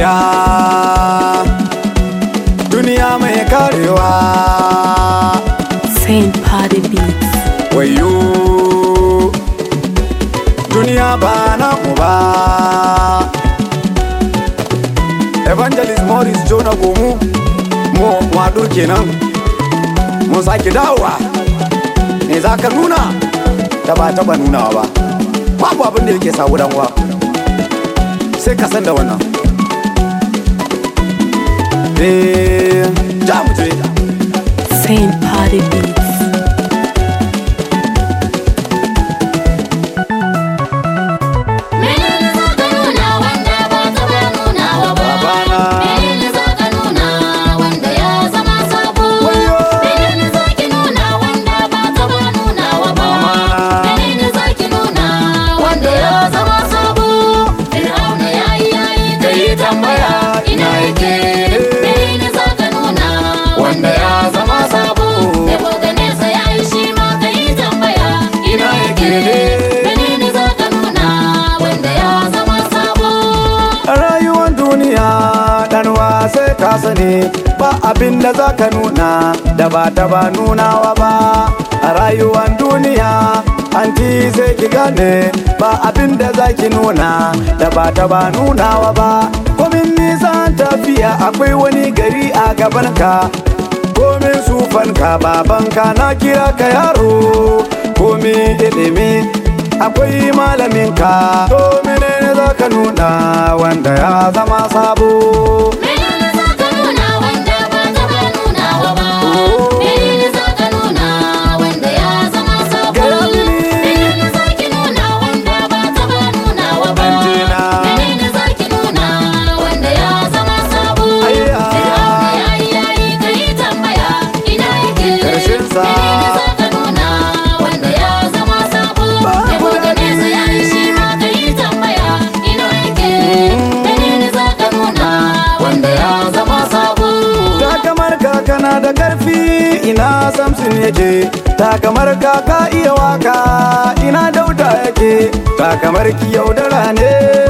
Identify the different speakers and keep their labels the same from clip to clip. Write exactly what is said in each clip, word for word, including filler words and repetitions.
Speaker 1: duniya, duniya mai karewa.
Speaker 2: Saint Party Beats.
Speaker 1: Wayo duniya ba na mu ba. Evangelist Morris Jonah Gomu mu wado kenan, mun sake dawowa. Me za ka nuna da ba taba nunawa ba? Babu abin da yake sa gudanwa, sai ka san da wannan. Eh, ja mu je.
Speaker 2: Saint Party Beats.
Speaker 1: Wanda ya zama sabo,
Speaker 3: Debo ganesa ya yi shi ma ka yi tambaya. Ina yake ne, menene za ka nuna wanda ya zama sabo?
Speaker 1: a rayuwar duniya ɗanwa sai ka sani, ba abin da za ka nuna da ba ta ba nunawa ba. A rayuwar duniya anti sai ki gane, ba abin da za ki nuna da ba ta ba nunawa ba. Komin nisan tafiya akwai wani gari a gabanka, komin sufanka babanka na kira ka yaro, komin ilimi akwai malaminka. To menene za ka nuna wanda ya zama sabo?
Speaker 3: Menene za ka nuna wanda ba ta ba nunawa ba? Menene za ka nuna wanda ya zama sabo?
Speaker 1: Gaya mini.
Speaker 3: Menene za ki nuna wanda ba ta ba nunawa ba?
Speaker 1: Anjina.
Speaker 3: Menene za ki nuna wanda ya zama sabo?
Speaker 1: Ayya.
Speaker 3: Fir'auna ya yi ya yi ka yi tambaya. Ina yake?
Speaker 1: Karshen sa.
Speaker 3: Menene za ka nuna wanda ya zama sabo?
Speaker 1: Babu
Speaker 3: Debo ganesa ya yi shi ma ka yi tambaya. Ina yake? Menene za ka nuna wanda ya zama sabo?
Speaker 1: Ta kamar kaka na da karfi, ina Samson yake. Ta kamar kaka iya waka, ina Dauda yake. Ta kamar ki yaudara ne,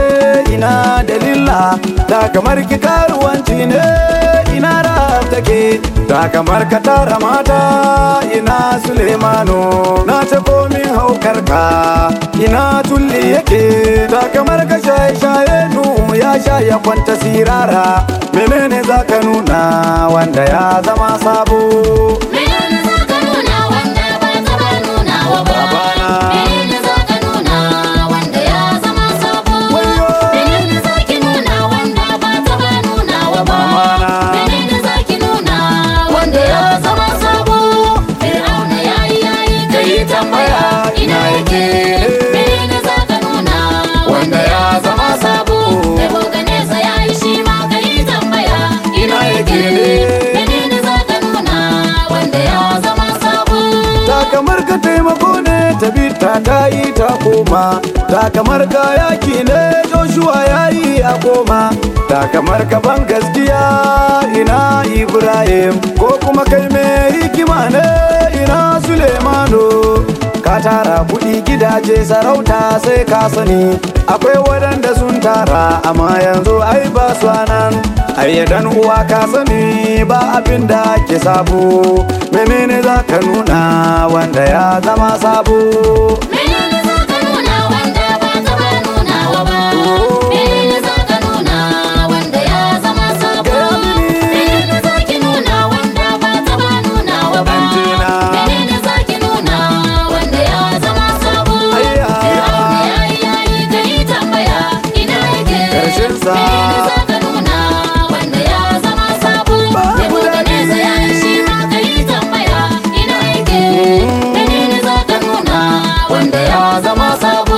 Speaker 1: ina Dalila. Ta kamar ki karuwanci ne, ina Rahab take. Ta kamar ka tara mata, ina Sulemano. Na ta komin haukar ka, ina Tulli yake. Ta kamar ka shaye-shaye nu ya sha ya kwanta sirara. Menene za ka nuna wanda ya zama sabo?
Speaker 3: Menene za ka nuna wanda ba ta ba nunawa ba?
Speaker 1: Babana.
Speaker 3: Menene za ka nuna wanda ya zama sabo?
Speaker 1: Wayo.
Speaker 3: Menene za ki nuna wanda ba ta ba nunawa ba?
Speaker 1: Mamana.
Speaker 3: Menene za ki nuna wanda ya zama sabo? Fir'auna ya yi ya yi ka yi tambaya. Ina yake? Menene za ka nuna wanda ya zama sabo? Debo ganesa ya yi shi ma ka yi tambaya. Ina yake? Menene za ka nuna wanda ya zama sabo?
Speaker 1: Ta kamar ka taimako ne, ta bi ta ta yi ta koma. Ta kamar ka yaki ne, Joshua ya yi a koma. Ta kamar ka ban gaskiya, ina Ibrahim. Ko kuma kai mai hikima ne, ina Sulemano. Ka tara kuɗi gidaje sarauta sai ka sani, akwai waɗanda sun tara amma yanzu ai ba su nan. Ayyadan uwa ka sani, ba abin da ke sabo. Menene za ka nuna wanda ya zama sabo?
Speaker 3: Menene za ka nuna wanda ba ta ba nunawa ba? Menene za ka nuna wanda ya zama sabo?
Speaker 1: Gaya mini.
Speaker 3: Menene za ki nuna wanda ba ta ba nunawa ba?
Speaker 1: Anjina.
Speaker 3: Menene za ki nuna wanda ya zama sabo?
Speaker 1: Ayya.
Speaker 3: Fir'auna ya yi ya yi ka yi tambaya. Ina yake?
Speaker 1: Karshen sa.
Speaker 3: Menene za ka nuna wanda ya zama sabo?
Speaker 1: Babu
Speaker 3: Debo ganesa ya yi shi ma ka yi tambaya. Ina yake? Menene za ka nuna wanda ya zama sabo?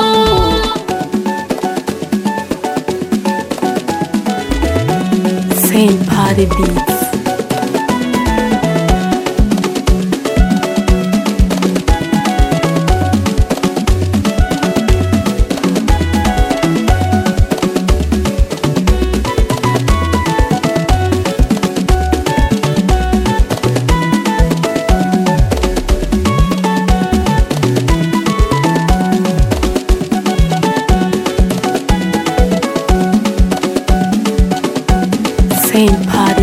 Speaker 2: Saint Party Beats. Saint Party